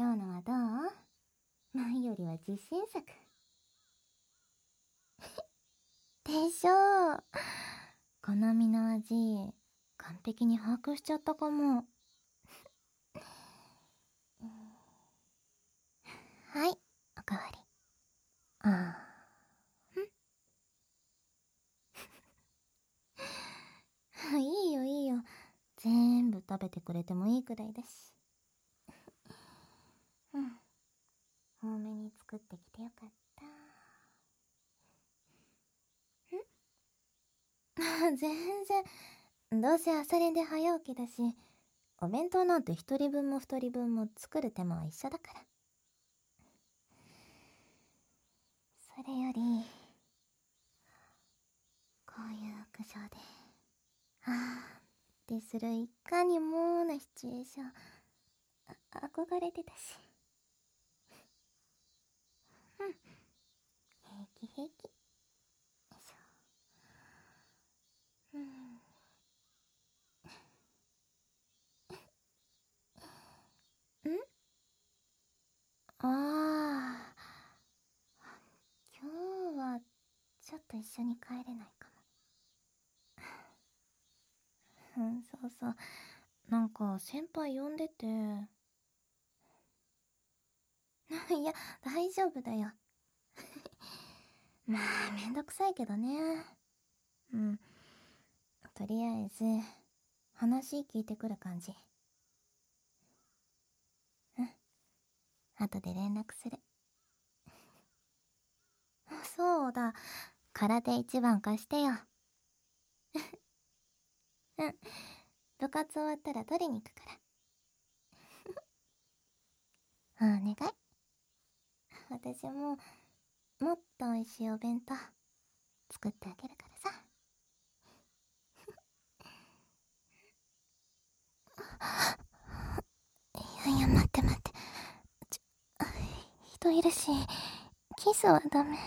今日のはどう？前よりは自信作。でしょう。好みの味、完璧に把握しちゃったかも。はい、おかわり。いいよいいよ。全部食べてくれてもいいくらいだし。多めに作ってきてよかった。全然。どうせ朝練で早起きだし、お弁当なんて一人分も二人分も作る手間は一緒だから。それより、こういう屋上でってするいかにもなシチュエーション、憧れてたし。平気平気。よいしょ。ああ、今日はちょっと一緒に帰れないかも。そうそう。なんか先輩呼んでて。いや、大丈夫だよ。まあ、めんどくさいけどね。とりあえず、話聞いてくる感じ。後で連絡する。そうだ、空手一番貸してよ。部活終わったら取りに行くから。お願い。私も、もっと美味しいお弁当、作ってあげるからさ。いや待って。人いるし、キスはダメ。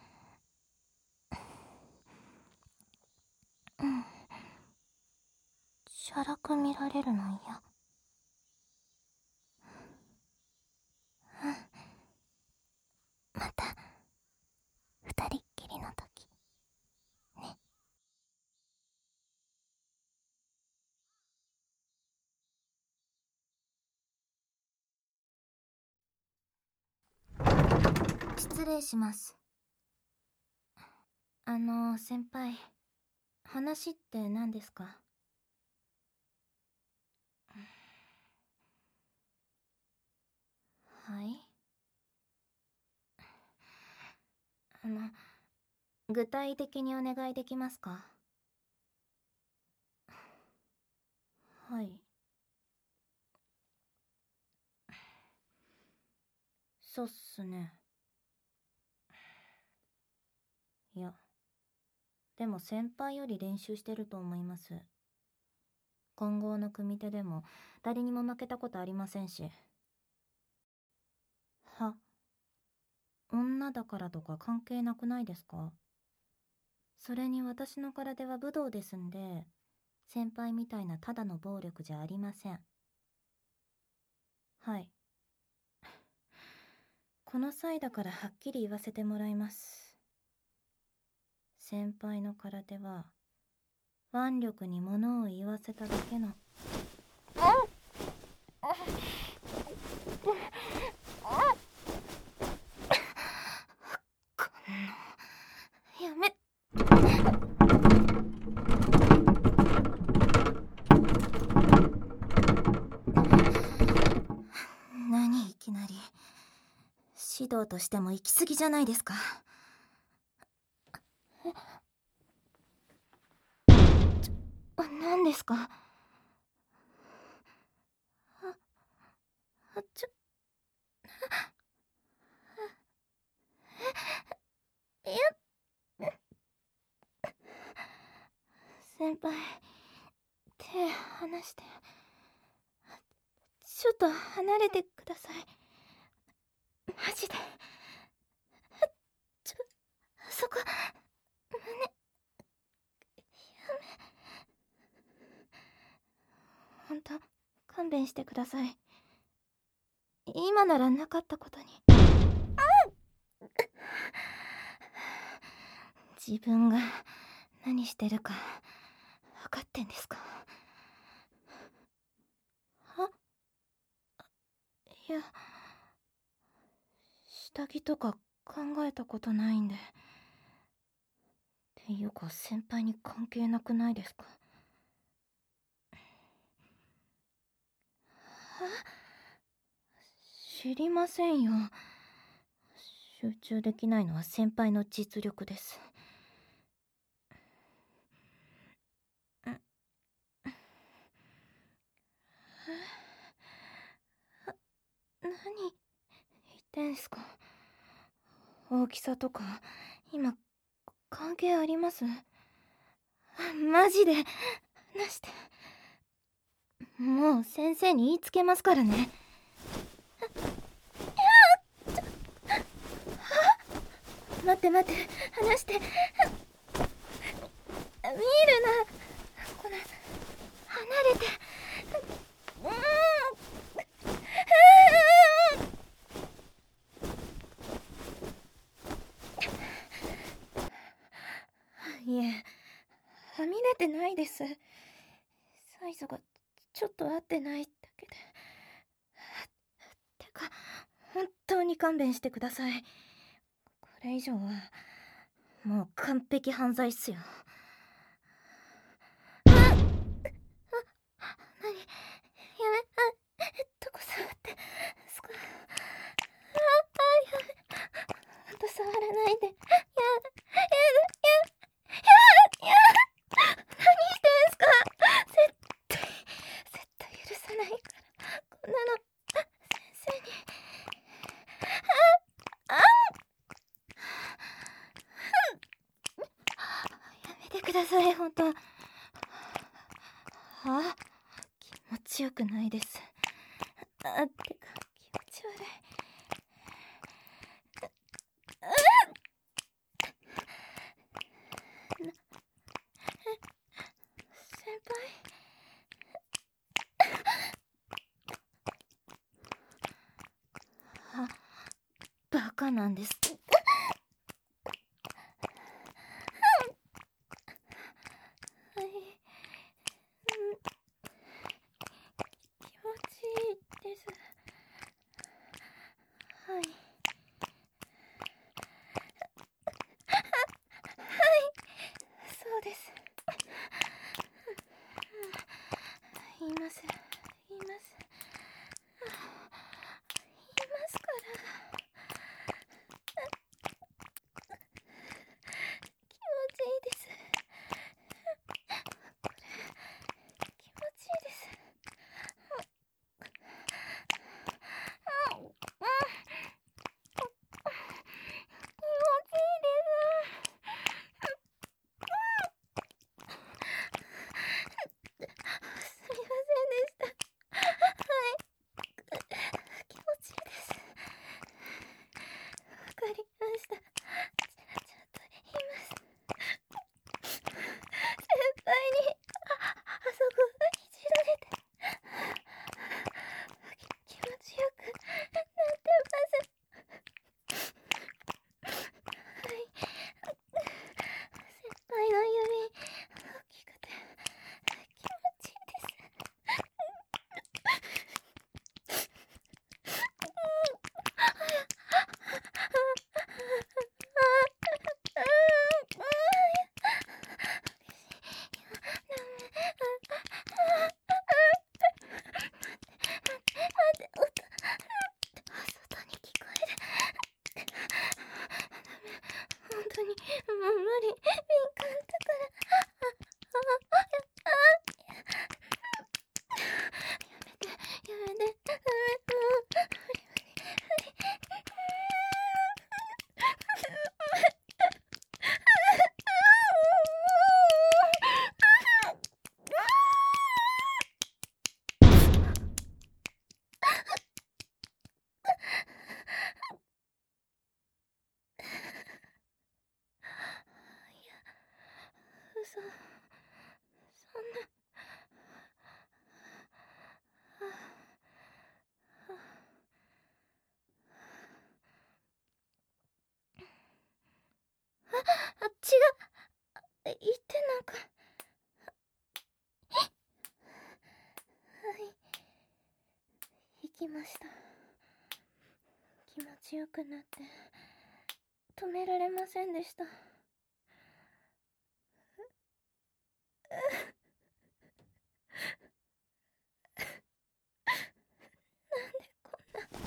しゃらく見られるの嫌。また二人っきりの時ね。失礼します。先輩、話って何ですか？はい。具体的にお願いできますか？はい。そうっすね。いや、でも先輩より練習してると思います。混合の組手でも誰にも負けたことありませんし。女だからとか関係なくないですか？それに私の空手は武道ですんで、先輩みたいなただの暴力じゃありません。はい。この際だからはっきり言わせてもらいます。先輩の空手は腕力に物を言わせただけの。やめ。何いきなり。指導としても行き過ぎじゃないですか。何ですか？いや、先輩、手離して。ちょっと離れてください。マジで。そこ、胸、やめ。ほんと、勘弁してください。 今ならなかったことに。自分が何してるか分かってんですか？いや、下着とか考えたことないんで。っていうか先輩に関係なくないですか？知りませんよ。集中できないのは先輩の実力です。何言ってんすか？大きさとか今関係あります？マジで話して。もう先生に言いつけますからね。待って待って、話して。見るな。これ離れて。いえ、はみ出てないです。サイズがちょっと合ってないだけで。てか、本当に勘弁してください。これ以上はもう完璧犯罪っすよ。何、やめ、どこ触ってすか？やめ、ほんと触らないで。何してんすか？絶対許さないから。こんなの先生に。やめてください、ほんと。気持ちよくないです。てか気持ち悪い。先輩。バカなんです。はい、気持ちいいです。はい、そうです。言います。言います。言いますから。気持ちいいです。これ気持ちいいです。すみませんでした。気持ちいいです。わかりました。ちょっと言います。先輩にあそこいじられて気持ちよくなってます。はい、先輩の指大きくて気持ちいいです。外に聞こえる。本当にもう無理。敏感だから。やめて、もう無理無理。嘘、そんな。 くなって止められませんでした。なんでこんな。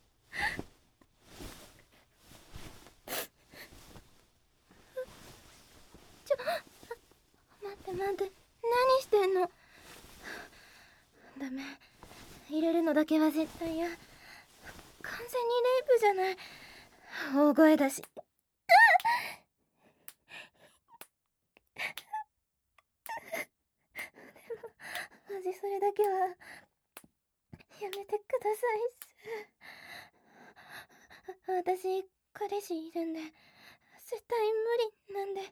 待って待って、何してんの。ダメ、入れるのだけは絶対や。完全にレイプじゃない。大声だし。でもマジそれだけはやめてくださいっす。私彼氏いるんで絶対無理なんで。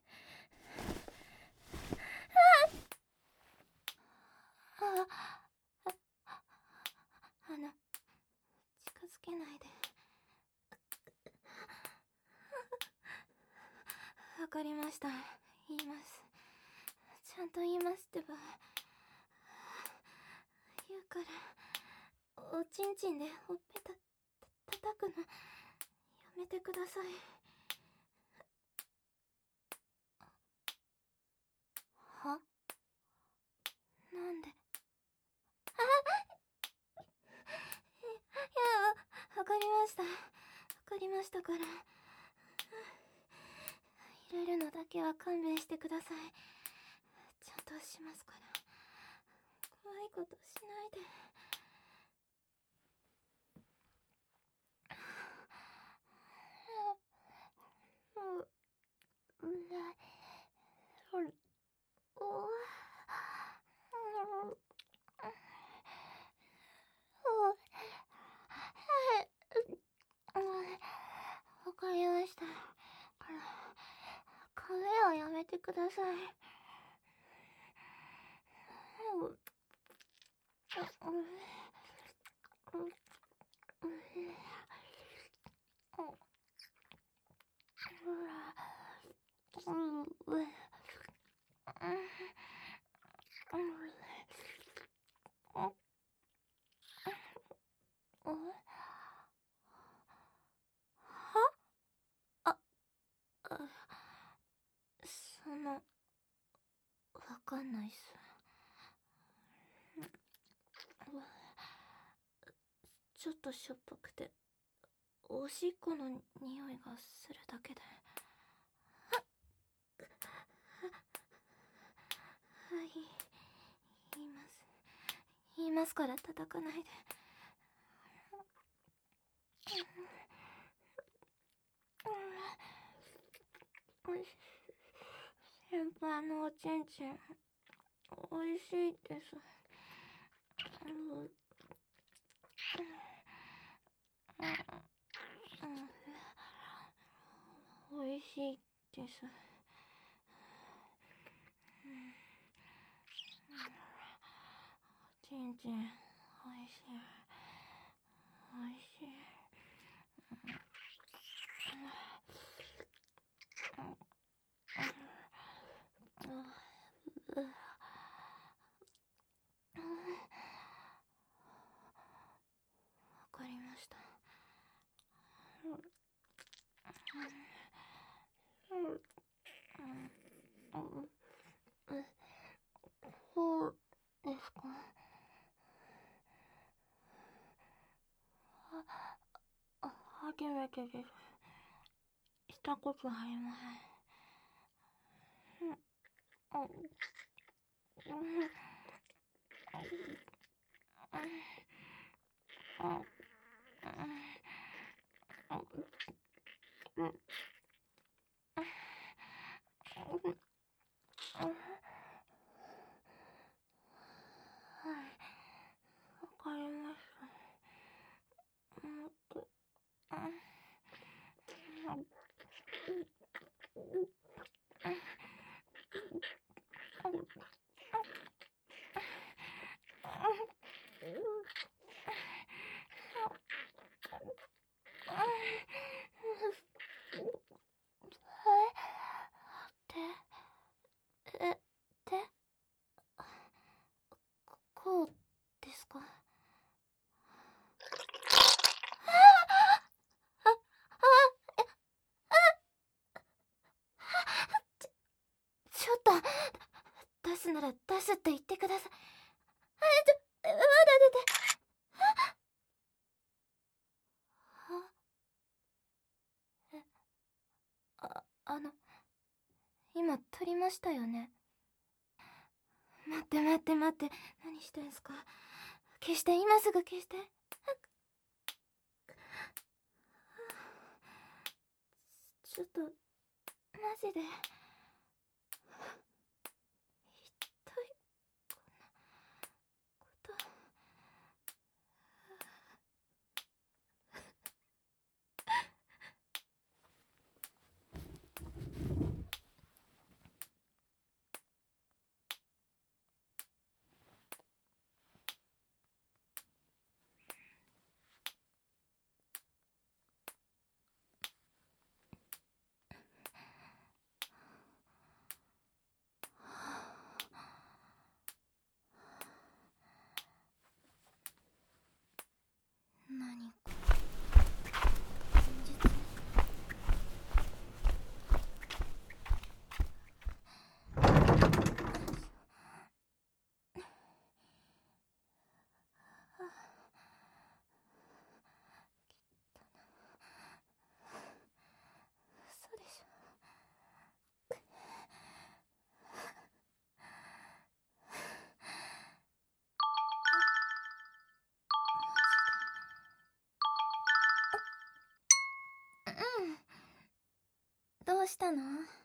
近づけないで。わかりました。言います。ちゃんと言いますってば。言うから、おちんちんでほっぺ叩くのやめてください。は？なんで？わかりました。わかりましたから。入れるのだけは勘弁してください。ちゃんとしますから。怖いことしないで。わかりました。風はやめてください。わかんないっす。ちょっとしょっぱくておしっこの匂いがするだけで。はい、言いますから叩かないで。先輩のおちんちんおいしいです。おいしいです。ちんちんおいしい。おいしい。わかりました。そうですか。初めてです。したことありません。はい、わかりました。もっと。 出すなら出すって言ってください。まだ出て。今取りましたよね。待って待って待って、何してんすか。消して、今すぐ消して。ちょっとマジで一体こんなこと何か現実。嘘でしょ。どうしたの？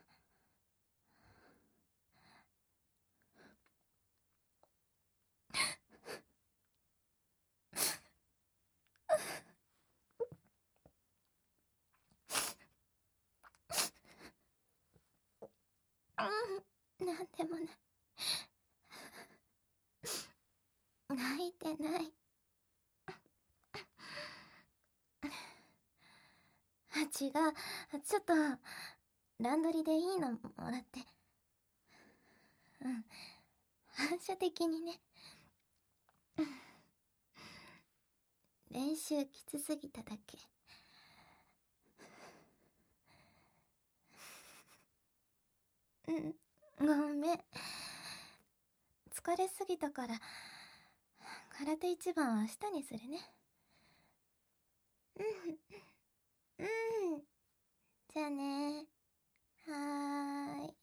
なんでもない。泣いてない。違う。ちょっと、ランドリでいいのもらって。反射的にね。練習きつすぎただけ。ごめん。疲れすぎたから、空手一番は明日にするね。じゃあね。はーい。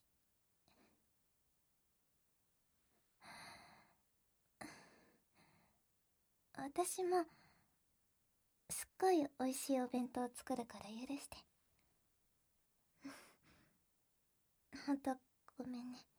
私もすっごい美味しいお弁当作るから許して。ほんとごめんね。